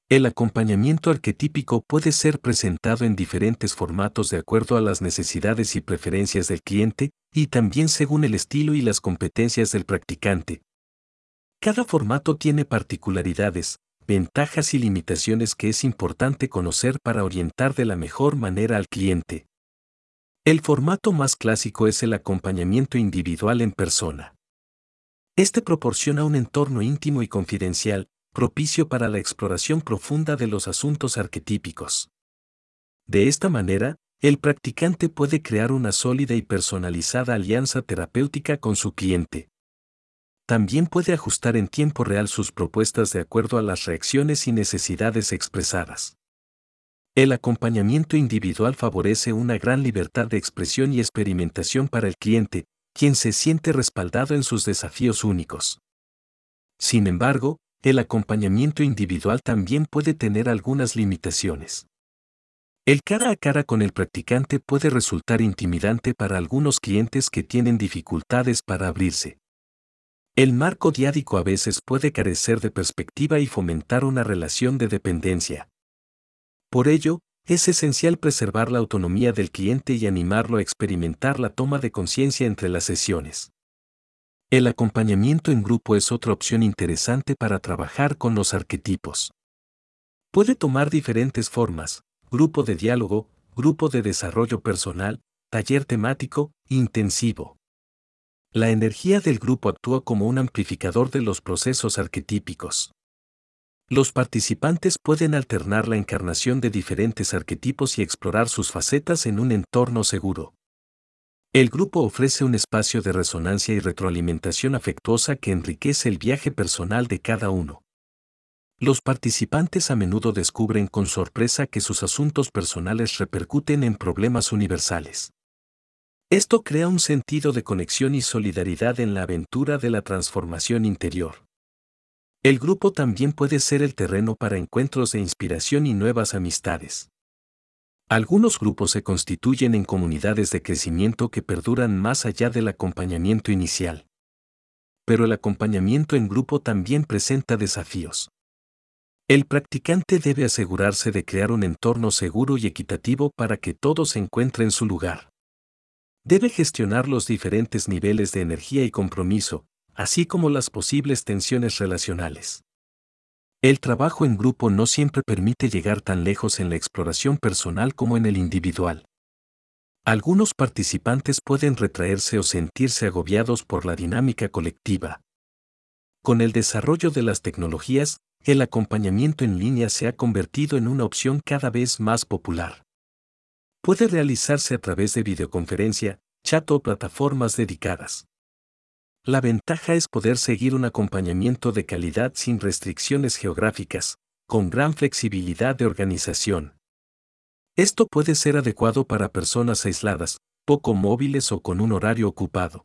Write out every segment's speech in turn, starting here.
El acompañamiento arquetípico puede ser presentado en diferentes formatos de acuerdo a las necesidades y preferencias del cliente, y también según el estilo y las competencias del practicante. Cada formato tiene particularidades, ventajas y limitaciones que es importante conocer para orientar de la mejor manera al cliente. El formato más clásico es el acompañamiento individual en persona. Este proporciona un entorno íntimo y confidencial, propicio para la exploración profunda de los asuntos arquetípicos. De esta manera, el practicante puede crear una sólida y personalizada alianza terapéutica con su cliente. También puede ajustar en tiempo real sus propuestas de acuerdo a las reacciones y necesidades expresadas. El acompañamiento individual favorece una gran libertad de expresión y experimentación para el cliente, quien se siente respaldado en sus desafíos únicos. Sin embargo, el acompañamiento individual también puede tener algunas limitaciones. El cara a cara con el practicante puede resultar intimidante para algunos clientes que tienen dificultades para abrirse. El marco diádico a veces puede carecer de perspectiva y fomentar una relación de dependencia. Por ello, es esencial preservar la autonomía del cliente y animarlo a experimentar la toma de conciencia entre las sesiones. El acompañamiento en grupo es otra opción interesante para trabajar con los arquetipos. Puede tomar diferentes formas: grupo de diálogo, grupo de desarrollo personal, taller temático, intensivo. La energía del grupo actúa como un amplificador de los procesos arquetípicos. Los participantes pueden alternar la encarnación de diferentes arquetipos y explorar sus facetas en un entorno seguro. El grupo ofrece un espacio de resonancia y retroalimentación afectuosa que enriquece el viaje personal de cada uno. Los participantes a menudo descubren con sorpresa que sus asuntos personales repercuten en problemas universales. Esto crea un sentido de conexión y solidaridad en la aventura de la transformación interior. El grupo también puede ser el terreno para encuentros de inspiración y nuevas amistades. Algunos grupos se constituyen en comunidades de crecimiento que perduran más allá del acompañamiento inicial. Pero el acompañamiento en grupo también presenta desafíos. El practicante debe asegurarse de crear un entorno seguro y equitativo para que todos encuentren su lugar. Debe gestionar los diferentes niveles de energía y compromiso, así como las posibles tensiones relacionales. El trabajo en grupo no siempre permite llegar tan lejos en la exploración personal como en el individual. Algunos participantes pueden retraerse o sentirse agobiados por la dinámica colectiva. Con el desarrollo de las tecnologías, el acompañamiento en línea se ha convertido en una opción cada vez más popular. Puede realizarse a través de videoconferencia, chat o plataformas dedicadas. La ventaja es poder seguir un acompañamiento de calidad sin restricciones geográficas, con gran flexibilidad de organización. Esto puede ser adecuado para personas aisladas, poco móviles o con un horario ocupado.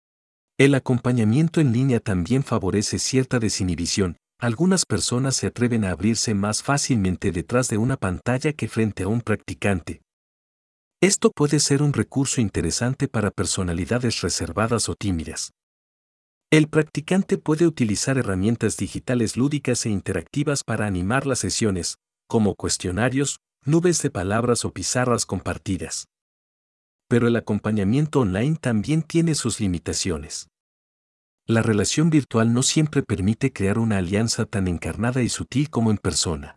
El acompañamiento en línea también favorece cierta desinhibición. Algunas personas se atreven a abrirse más fácilmente detrás de una pantalla que frente a un practicante. Esto puede ser un recurso interesante para personalidades reservadas o tímidas. El practicante puede utilizar herramientas digitales lúdicas e interactivas para animar las sesiones, como cuestionarios, nubes de palabras o pizarras compartidas. Pero el acompañamiento online también tiene sus limitaciones. La relación virtual no siempre permite crear una alianza tan encarnada y sutil como en persona.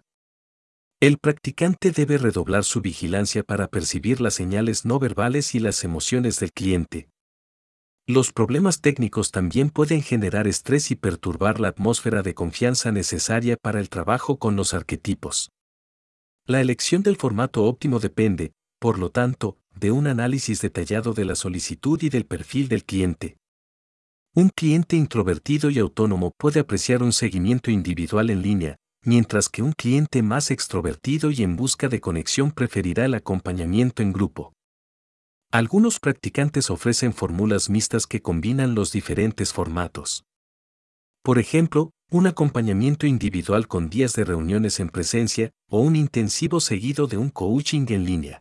El practicante debe redoblar su vigilancia para percibir las señales no verbales y las emociones del cliente. Los problemas técnicos también pueden generar estrés y perturbar la atmósfera de confianza necesaria para el trabajo con los arquetipos. La elección del formato óptimo depende, por lo tanto, de un análisis detallado de la solicitud y del perfil del cliente. Un cliente introvertido y autónomo puede apreciar un seguimiento individual en línea, mientras que un cliente más extrovertido y en busca de conexión preferirá el acompañamiento en grupo. Algunos practicantes ofrecen fórmulas mixtas que combinan los diferentes formatos. Por ejemplo, un acompañamiento individual con días de reuniones en presencia o un intensivo seguido de un coaching en línea.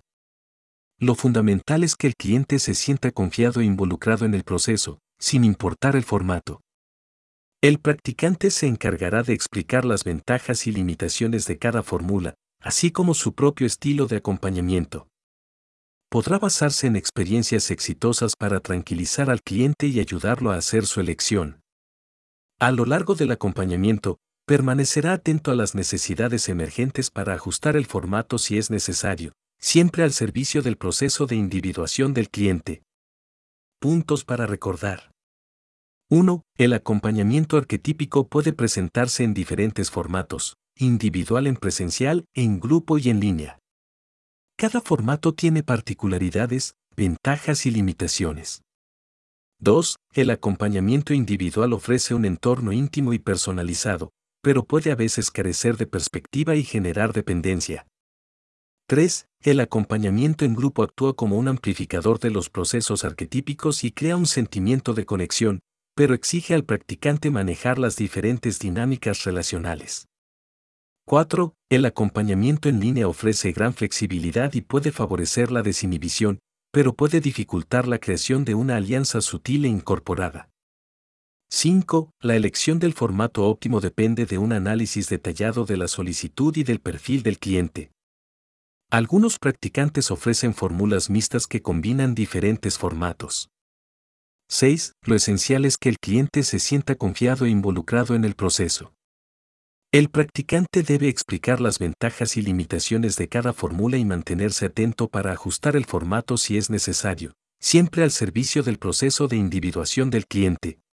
Lo fundamental es que el cliente se sienta confiado e involucrado en el proceso, sin importar el formato. El practicante se encargará de explicar las ventajas y limitaciones de cada fórmula, así como su propio estilo de acompañamiento. Podrá basarse en experiencias exitosas para tranquilizar al cliente y ayudarlo a hacer su elección. A lo largo del acompañamiento, permanecerá atento a las necesidades emergentes para ajustar el formato si es necesario, siempre al servicio del proceso de individuación del cliente. Puntos para recordar. 1. El acompañamiento arquetípico puede presentarse en diferentes formatos, individual en presencial, en grupo y en línea. Cada formato tiene particularidades, ventajas y limitaciones. 2. El acompañamiento individual ofrece un entorno íntimo y personalizado, pero puede a veces carecer de perspectiva y generar dependencia. 3. El acompañamiento en grupo actúa como un amplificador de los procesos arquetípicos y crea un sentimiento de conexión, pero exige al practicante manejar las diferentes dinámicas relacionales. 4. El acompañamiento en línea ofrece gran flexibilidad y puede favorecer la desinhibición, pero puede dificultar la creación de una alianza sutil e incorporada. 5. La elección del formato óptimo depende de un análisis detallado de la solicitud y del perfil del cliente. Algunos practicantes ofrecen fórmulas mixtas que combinan diferentes formatos. 6. Lo esencial es que el cliente se sienta confiado e involucrado en el proceso. El practicante debe explicar las ventajas y limitaciones de cada fórmula y mantenerse atento para ajustar el formato si es necesario, siempre al servicio del proceso de individuación del cliente.